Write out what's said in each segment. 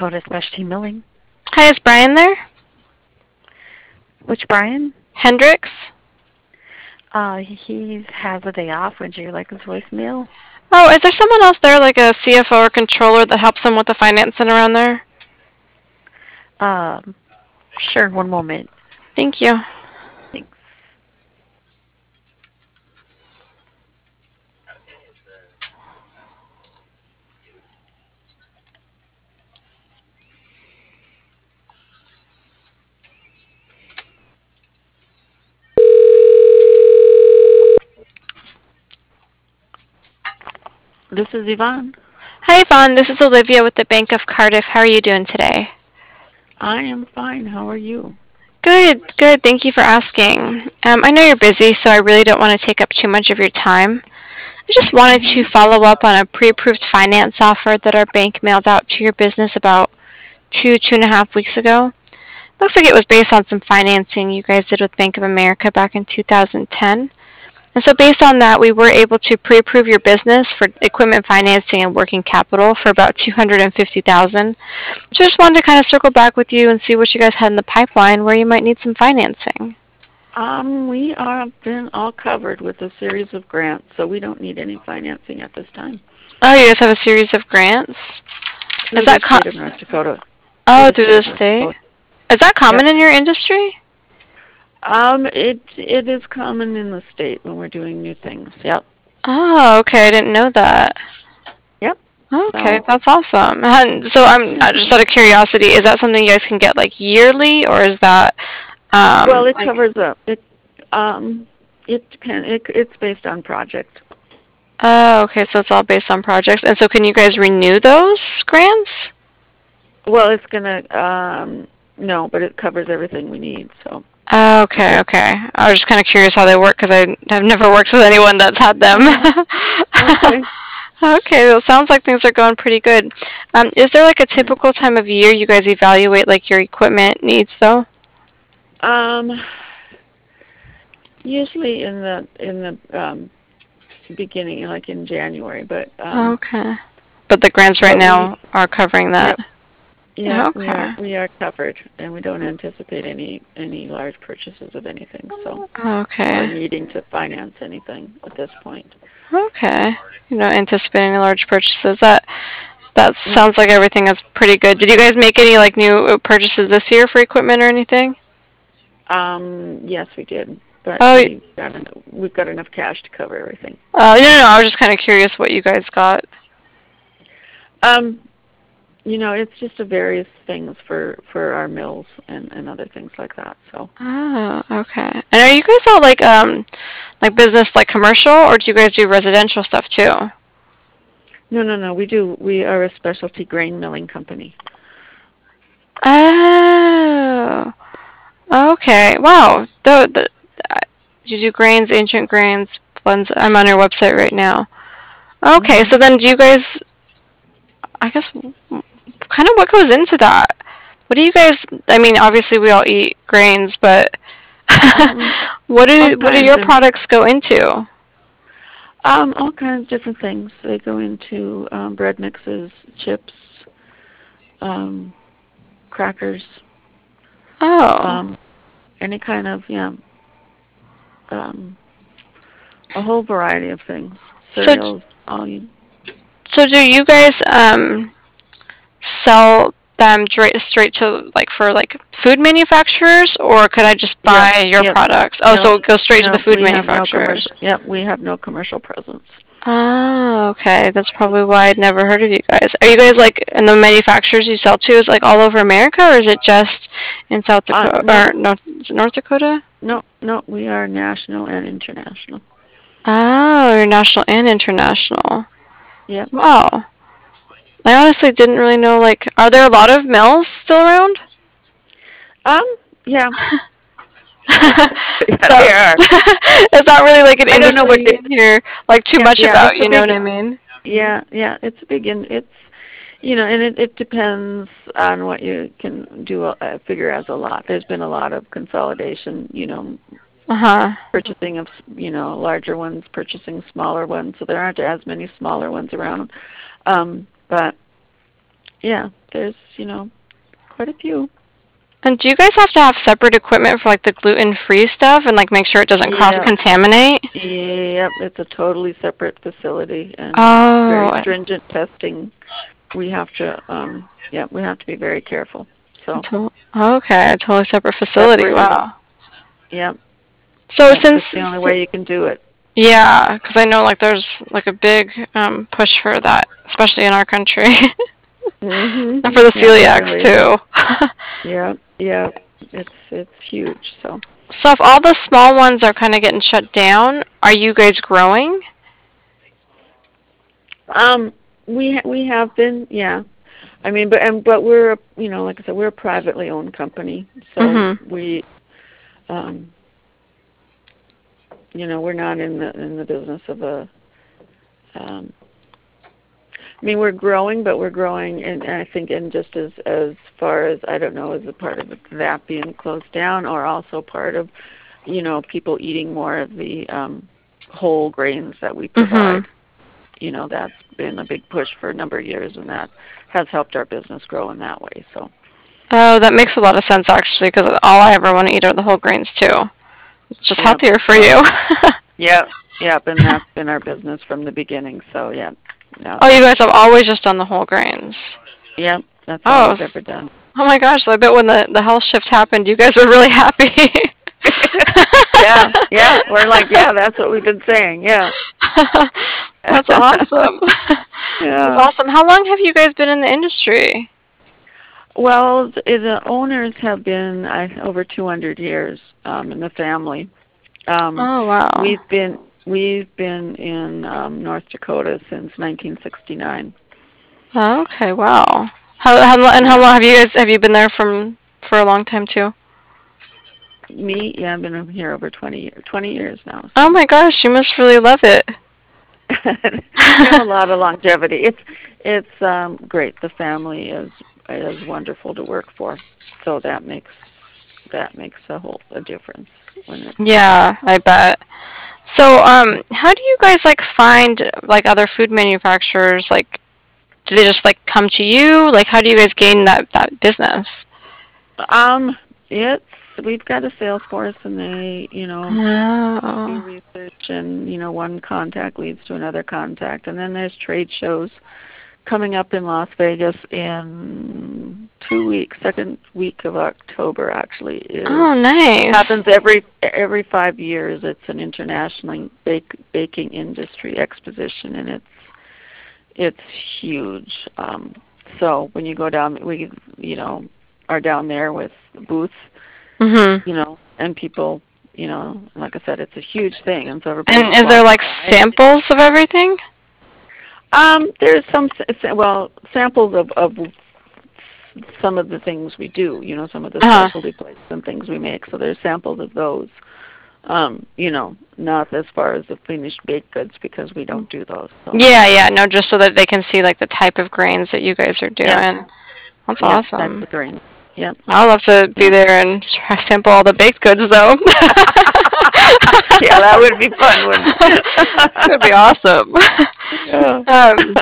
Dakota Specialty Milling. Hi, is Brian there? Which Brian? Hendricks? He has a day off. Would you like his voicemail? Oh, is there someone else there, like a CFO or controller that helps him with the financing around there? Um, sure, one moment. Thank you. Thanks. This is Yvonne. Hi, Yvonne. This is Olivia with the Bank of Cardiff. How are you doing today? I am fine. How are you? Good, good. Thank you for asking. I know you're busy, so I really don't want to take up too much of your time. I just wanted to follow up on a pre-approved finance offer that our bank mailed out to your business about 2.5 weeks ago. Looks like it was based on some financing you guys did with Bank of America back in 2010. And so based on that, we were able to pre-approve your business for equipment financing and working capital for about 250,000. So just wanted to kind of circle back with you and see what you guys had in the pipeline where you might need some financing. We have been all covered with a series of grants, so we don't need any financing at this time. Oh, you guys have a series of grants? Through Is the that state of North Dakota. Through oh, the through state the of North state? Dakota. Is that common Yep. in your industry? It is common in the state when we're doing new things. Yep. Oh, okay. I didn't know that. Yep. Okay, So, that's awesome. And so I'm just out of curiosity, is that something you guys can get like yearly, or is that well, it like covers up. It's based on project. oh, okay, so it's all based on projects. And so can you guys renew those grants? Well, it's gonna no, but it covers everything we need. So. Oh, okay, okay. I was just kind of curious how they work because I've never worked with anyone that's had them. Okay. Okay, well, it sounds like things are going pretty good. Is there like a typical time of year you guys evaluate like your equipment needs though? Um, Usually in the beginning, like in January, but Okay. But the grants right but we now are covering that. yep yeah Okay. we are covered, and we don't anticipate any large purchases of anything. So or Okay. needing to finance anything at this point. Okay. You don't anticipate any large purchases. That No. sounds like everything is pretty good. Did you guys make any like new purchases this year for equipment or anything? Yes, we did, but Oh, we've got enough cash to cover everything. no, no, no. I was just kind of curious what you guys got. Um, it's just a various things for our mills and other things like that. So. Oh, okay. And are you guys all like business like commercial or do you guys do residential stuff too? No, no, no. We do. We are a specialty grain milling company. Oh, okay. Wow. You do grains, ancient grains, blends. I'm on your website right now. Okay, Hmm. so then do you guys, I guess, kind of what goes into that? What do you guys, I mean, obviously we all eat grains, but Hmm. All what do kinds your of products go into? all kinds of different things. They go into bread mixes, chips, um, crackers, Oh, um, any kind of um, a whole variety of things. so Cereals, all you. so do you guys sell them straight to like for like food manufacturers, or could I just Yep, buy your yep. products? Oh, No, so it goes straight to the no. food We have no commercial. manufacturers. Yep, we have no commercial presence. Oh, okay. That's probably why I'd never heard of you guys. Are you guys like in the manufacturers you sell to is like all over America, or is it just in South Dakota No, or no, is it North Dakota? no, no. We are national and international. Oh, you're national and international. Yep. Wow. I honestly didn't really know like are there a lot of mills still around? Um. Yeah. Yeah, So they are. it's not really like an I don't know industry what you they. hear like too Yeah, much yeah. about, It's a you know big. what I mean? Yeah, yeah. It's a big. It's and it depends on what you can do. Figure as a lot. There's been a lot of consolidation. Uh-huh. Purchasing of larger ones, purchasing smaller ones. So there aren't as many smaller ones around. But yeah. there's quite a few. And do you guys have to have separate equipment for like the gluten-free stuff and like make sure it doesn't Yeah. cross-contaminate? Yep, it's a totally separate facility and very Oh, stringent testing. We have to, we have to be very careful. So okay, a totally separate facility. separated. Wow. Yep, So yep. since, It's the only way you can do it. yeah, because I know like there's like a big push for that, especially in our country, Mhm. and for the Yep, it celiacs really is. too. Yep, yep. It's huge. So, So if all the small ones are kind of getting shut down, are you guys growing? um, we have been, yeah. I mean, but we're like I said, we're a privately owned company, so Mhm. we um, we're not in the business of a. Um, I mean, we're growing, but we're growing, and I think, in just as far as I don't know, as a part of that being closed down, or also part of people eating more of the whole grains that we Mhm. provide. That's been a big push for a number of years, and that has helped our business grow in that way. So. Oh, that makes a lot of sense actually, because all I ever want to eat are the whole grains too. It's just Yep. healthier for So. you. Yep. Yep. And that's been our business from the beginning. So yeah. Yeah. Oh, you guys have always just done the whole grains. Yep. That's all Oh, we've ever done. oh my gosh! So I bet when the health shift happened, you guys were really happy. Yeah. Yeah. We're like, yeah, that's what we've been saying. Yeah. That's awesome. That's Yeah. awesome. How long have you guys been in the industry? Well, the owners have been over 200 years in the family. Um, Oh wow. we've been in North Dakota since 1969. Oh, okay, wow. How Yeah. long have you been there for a long time too? Me, yeah, I've been here over 20 years now. Oh So. my gosh, you must really love it. We have a lot of longevity. It's great. The family is wonderful to work for. So that makes a difference when it's Yeah, I bet. So, how do you guys like find like other food manufacturers? Like, do they just like come to you? Like, how do you guys gain that business? um it's we've got a sales force, and they do Oh. research, and one contact leads to another contact, and then there's trade shows coming up in Las Vegas in 2 weeks. Second week of October actually is Oh, happens nice. every 5 years. It's an international baking industry exposition, and it's huge. So when you go down, we are down there with booths, Mhm. and people, like I said, it's a huge thing, and so everybody And just is there walks like by. samples of everything? There's some samples of some of the things we do, some of the Uh-huh. specialty plates and things we make. So there's samples of those. Not as far as the finished baked goods, because we don't do those. So Yeah, yeah, no, just so that they can see like the type of grains that you guys are yep, doing. That's yep, types awesome. of grains. Yep, I'd love to be yep. there and try sample all the baked goods though. Yeah, that would be fun, wouldn't That would be awesome. it? um,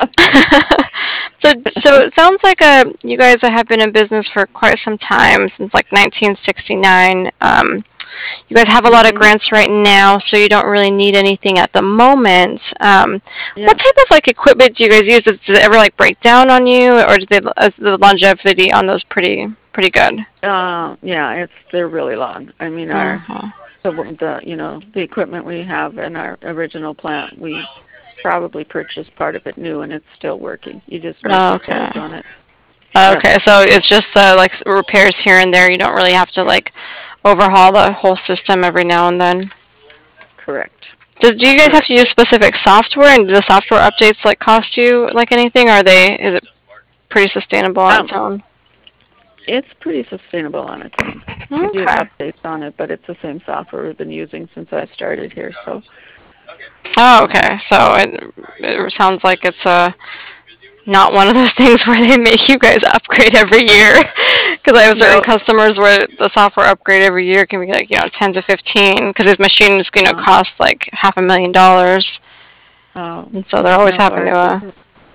so it sounds like you guys have been in business for quite some time, since like 1969. You guys have a lot of Mhm. grants right now, so you don't really need anything at the moment. What Yep. type of like equipment do you guys use? Does it ever like break down on you, or is the longevity on those pretty good? Yeah, they're really long. I mean, Uh-huh. the equipment we have in our original plant, we probably purchased part of it new, and it's still working. You just make repairs Okay. on it. Yep, Okay, so it's just like repairs here and there. You don't really have to like overhaul the whole system every now and then. correct. Do you guys have Correct. to use specific software, and do the software updates like cost you like anything? Or is it pretty sustainable on Um, its own? it's pretty sustainable on its own. We do Okay. have updates on it, but it's the same software we've been using since I started here. So, Oh, um, okay. So it sounds like it's not one of those things where they make you guys upgrade every year. Because I have certain no, customers where the software upgrade every year can be like 10 to 15. Because his machine is uh, cost like $500,000, and so they're yeah, always no, having to. ours isn't.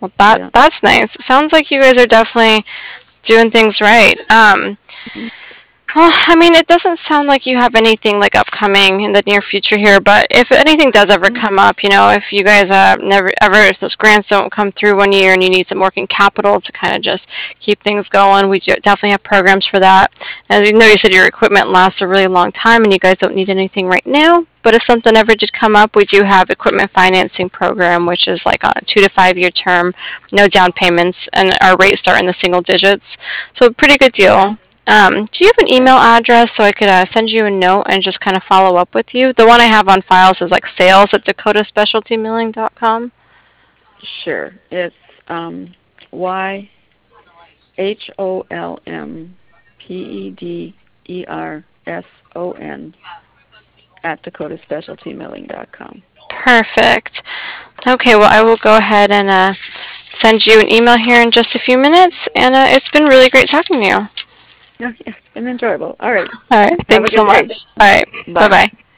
Well, Yeah. that's nice. It sounds like you guys are definitely doing things right. Mhm. Well, I mean, it doesn't sound like you have anything like upcoming in the near future here, but if anything does ever come up, if you guys never ever, if those grants don't come through one year and you need some working capital to kind of just keep things going, definitely have programs for that. As you know, you said your equipment lasts a really long time and you guys don't need anything right now. But if something ever did come up, we do have equipment financing program, which is like on a 2 to 5 year term, no down payments, and our rates start in the single digits. So pretty good deal. Do you have an Okay. email address so I could send you a note and just kind of follow up with you? The one I have on files is like sales at dakotaspecialtymilling.com. Sure. It's YHOLMPEDERSON at dakotaspecialtymilling.com. Perfect. Okay, well, I will go ahead and send you an email here in just a few minutes, and it's been really great talking to you. Yeah, yeah, and enjoyable. All right. All right, Have a thanks so good day. much. All right, bye Bye. bye.